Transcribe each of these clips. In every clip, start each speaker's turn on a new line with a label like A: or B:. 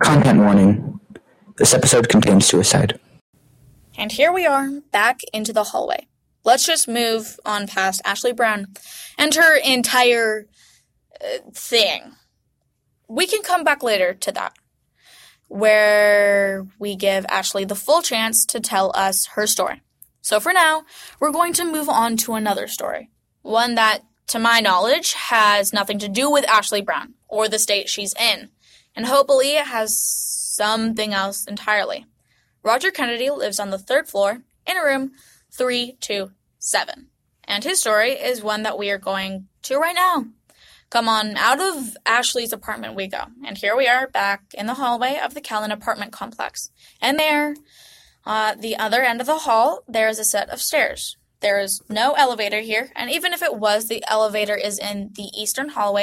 A: Content warning. This episode contains suicide.
B: And here we are, back into the hallway. Let's just move on past Ashley Brown and her entire thing. We can come back later to that, where we give Ashley the full chance to tell us her story. So for now, we're going to move on to another story. One that, to my knowledge, has nothing to do with Ashley Brown or the state she's in. And hopefully it has something else entirely. Roger Kennedy lives on the 3rd floor in room 327. And his story is one that we are going to right now. Come on, out of Ashley's apartment we go. And here we are back in the hallway of the Callan apartment complex. And there, the other end of the hall, there is a set of stairs. There is no elevator here. And even if it was, the elevator is in the eastern hallway.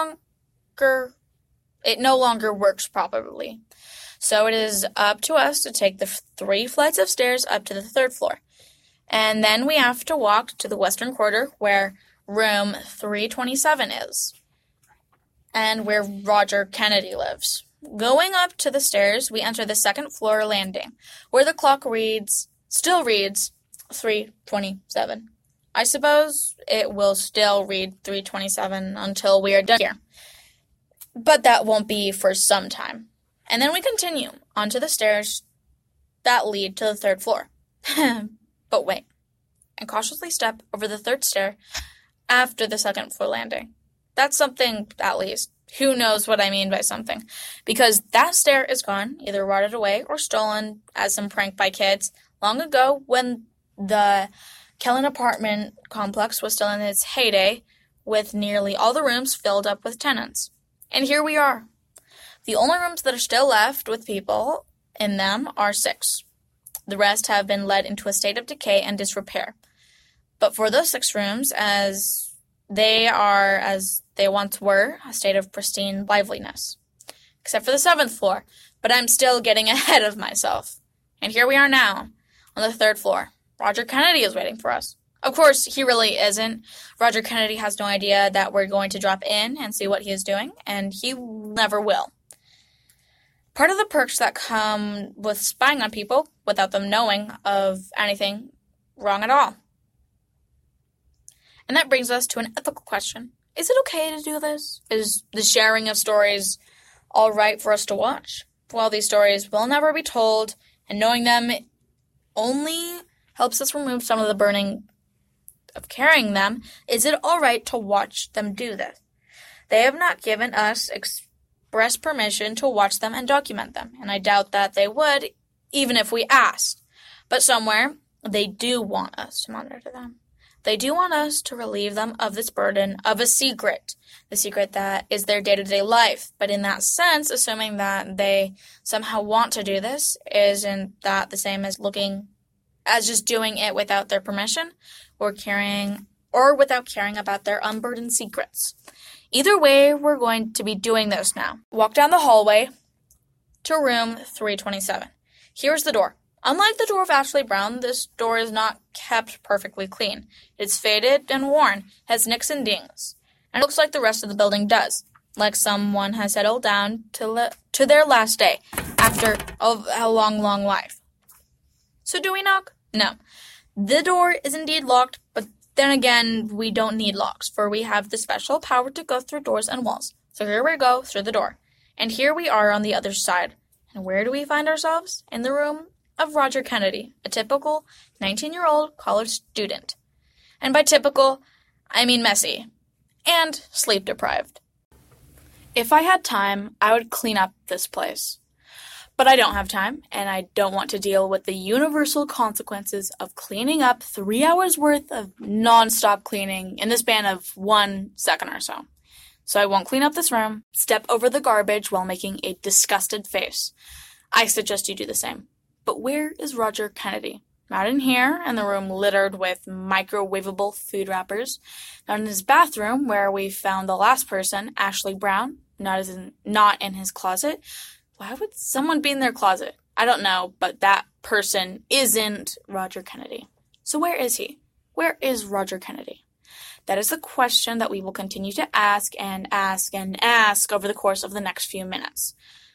B: It no longer works properly. So it is up to us to take the 3 flights of stairs up to the 3rd floor. And then we have to walk to the western quarter where room 327 is, and where Roger Kennedy lives. Going up to the stairs, we enter the 2nd floor landing, where the clock still reads 327. I suppose it will still read 327 until we are done here. But that won't be for some time. And then we continue onto the stairs that lead to the 3rd floor. But wait, and cautiously step over the 3rd stair after the 2nd floor landing. That's something, at least. Who knows what I mean by something? Because that stair is gone, either rotted away or stolen as some prank by kids long ago when the Callan apartment complex was still in its heyday, with nearly all the rooms filled up with tenants. And here we are. The only rooms that are still left with people in them are 6. The rest have been led into a state of decay and disrepair. But for those 6 rooms, as they once were, a state of pristine liveliness. Except for the 7th floor, but I'm still getting ahead of myself. And here we are now, on the 3rd floor. Roger Kennedy is waiting for us. Of course, he really isn't. Roger Kennedy has no idea that we're going to drop in and see what he is doing, and he never will. Part of the perks that come with spying on people without them knowing of anything wrong at all. And that brings us to an ethical question. Is it okay to do this? Is the sharing of stories all right for us to watch? Well, these stories will never be told, and knowing them only helps us remove some of the burning of carrying them. Is it all right to watch them do this? They have not given us express permission to watch them and document them, and I doubt that they would, even if we asked. But somewhere, they do want us to monitor them. They do want us to relieve them of this burden of a secret, the secret that is their day-to-day life. But in that sense, assuming that they somehow want to do this, isn't that the same as just doing it without their permission, or without caring about their unburdened secrets? Either way, we're going to be doing this now. Walk down the hallway to room 327. Here's the door. Unlike the door of Ashley Brown, this door is not kept perfectly clean. It's faded and worn, has nicks and dings, and it looks like the rest of the building does, like someone has settled down to their last day after a long, long life. So do we knock? No. The door is indeed locked, but then again, we don't need locks, for we have the special power to go through doors and walls. So here we go, through the door. And here we are on the other side. And where do we find ourselves? In the room of Roger Kennedy, a typical 19-year-old college student. And by typical, I mean messy. And sleep-deprived. If I had time, I would clean up this place. But I don't have time, and I don't want to deal with the universal consequences of cleaning up 3 hours worth of non-stop cleaning in the span of 1 second or so. So I won't clean up this room, step over the garbage while making a disgusted face. I suggest you do the same. But where is Roger Kennedy? Not in here, in the room littered with microwavable food wrappers. Not in his bathroom, where we found the last person, Ashley Brown. Not in his closet. Why would someone be in their closet? I don't know, but that person isn't Roger Kennedy. So where is he? Where is Roger Kennedy? That is the question that we will continue to ask and ask and ask over the course of the next few minutes.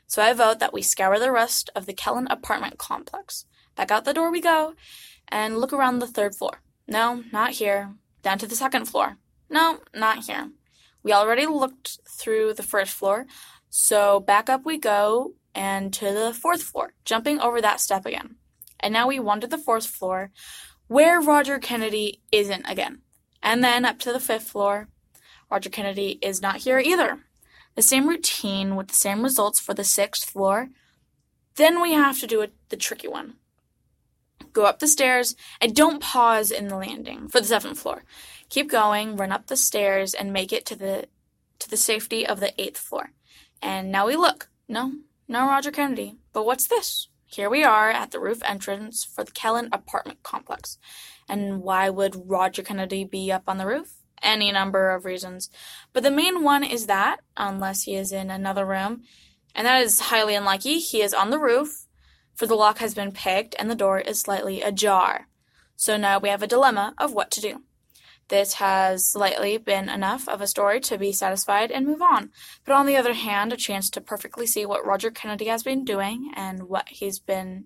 B: So I vote that we scour the rest of the Kellen apartment complex. Back out the door we go, and look around the 3rd floor. No, not here. Down to the 2nd floor. No, not here. We already looked through the 1st floor, so back up we go and to the 4th floor, jumping over that step again. And now we wander the 4th floor, where Roger Kennedy isn't again. And then up to the 5th floor. Roger Kennedy is not here either. The same routine with the same results for the 6th floor. Then we have to do the tricky one. Go up the stairs and don't pause in the landing for the 7th floor. Keep going, run up the stairs, and make it to the safety of the 8th floor. And now we look. No Roger Kennedy. But what's this? Here we are at the roof entrance for the Kellen apartment complex. And why would Roger Kennedy be up on the roof? Any number of reasons. But the main one is that, unless he is in another room, and that is highly unlikely, he is on the roof, for the lock has been picked and the door is slightly ajar. So now we have a dilemma of what to do. This has slightly been enough of a story to be satisfied and move on. But on the other hand, a chance to perfectly see what Roger Kennedy has been doing and what he's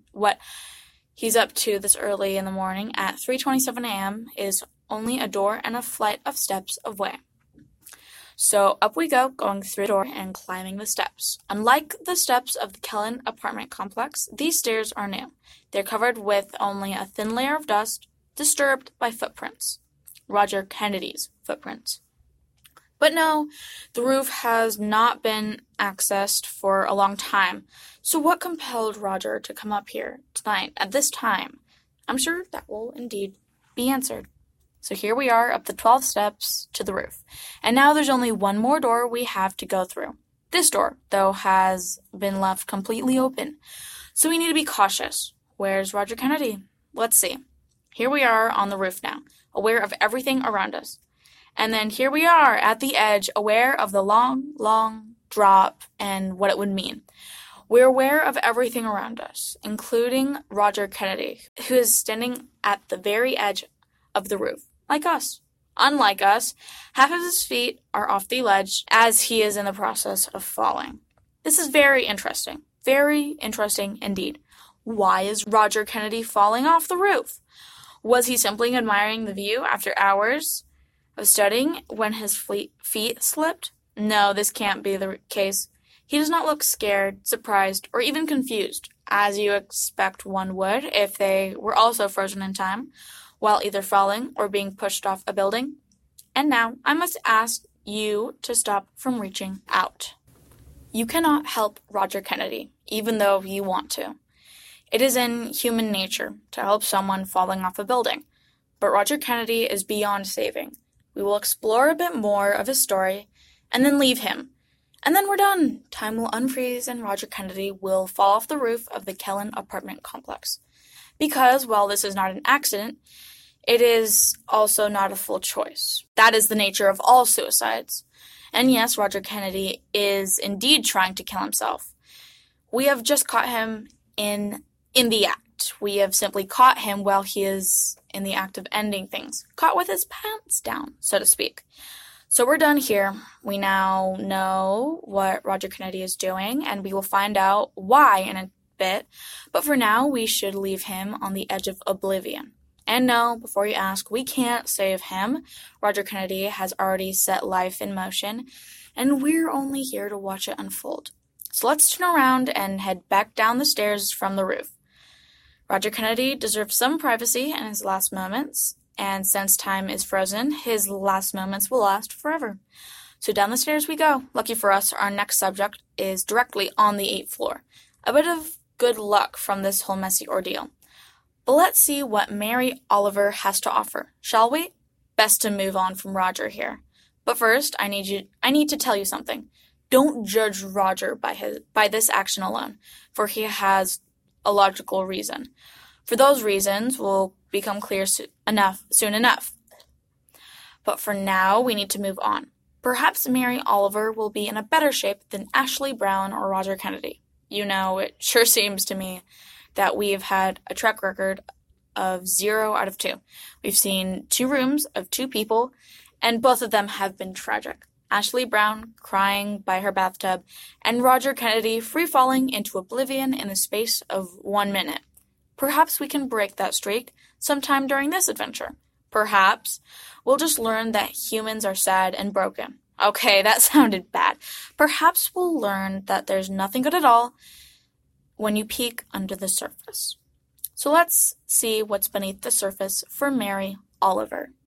B: up to this early in the morning at 3:27 a.m. is only a door and a flight of steps away. So up we go, going through the door and climbing the steps. Unlike the steps of the Kellen apartment complex, these stairs are new. They're covered with only a thin layer of dust, disturbed by footprints. Roger Kennedy's footprints. But no, the roof has not been accessed for a long time. So what compelled Roger to come up here tonight at this time? I'm sure that will indeed be answered. So here we are up the 12 steps to the roof. And now there's only one more door we have to go through. This door, though, has been left completely open. So we need to be cautious. Where's Roger Kennedy? Let's see. Here we are on the roof now, aware of everything around us. And then here we are at the edge, aware of the long drop and what it would mean. We're aware of everything around us, including Roger Kennedy, who is standing at the very edge of the roof, like us. Unlike us, half of his feet are off the ledge as he is in the process of falling. This is very interesting indeed. Why is Roger Kennedy falling off the roof? Was he simply admiring the view after hours of studying when his feet slipped? No, this can't be the case. He does not look scared, surprised, or even confused, as you expect one would if they were also frozen in time, while either falling or being pushed off a building. And now, I must ask you to stop from reaching out. You cannot help Roger Kennedy, even though you want to. It is in human nature to help someone falling off a building, but Roger Kennedy is beyond saving. We will explore a bit more of his story, and then leave him. And then we're done. Time will unfreeze, and Roger Kennedy will fall off the roof of the Kellen apartment complex. Because, while this is not an accident, it is also not a full choice. That is the nature of all suicides. And yes, Roger Kennedy is indeed trying to kill himself. We have just caught him in the act. We have simply caught him while he is in the act of ending things. Caught with his pants down, so to speak. So we're done here. We now know what Roger Kennedy is doing, and we will find out why in a bit. But for now, we should leave him on the edge of oblivion. And no, before you ask, we can't save him. Roger Kennedy has already set life in motion, and we're only here to watch it unfold. So let's turn around and head back down the stairs from the roof. Roger Kennedy deserves some privacy in his last moments, and since time is frozen, his last moments will last forever. So down the stairs we go. Lucky for us, our next subject is directly on the 8th floor. A bit of good luck from this whole messy ordeal. But let's see what Mary Oliver has to offer, shall we? Best to move on from Roger here. But first, I need to tell you something. Don't judge Roger by this action alone, for he has a logical reason. For those reasons will become clear soon enough. But for now, we need to move on. Perhaps Mary Oliver will be in a better shape than Ashley Brown or Roger Kennedy. You know, it sure seems to me that we have had a track record of 0 out of 2. We've seen 2 rooms of 2 people, and both of them have been tragic. Ashley Brown crying by her bathtub, and Roger Kennedy free-falling into oblivion in the space of 1 minute. Perhaps we can break that streak sometime during this adventure. Perhaps we'll just learn that humans are sad and broken. Okay, that sounded bad. Perhaps we'll learn that there's nothing good at all when you peek under the surface. So let's see what's beneath the surface for Mary Oliver.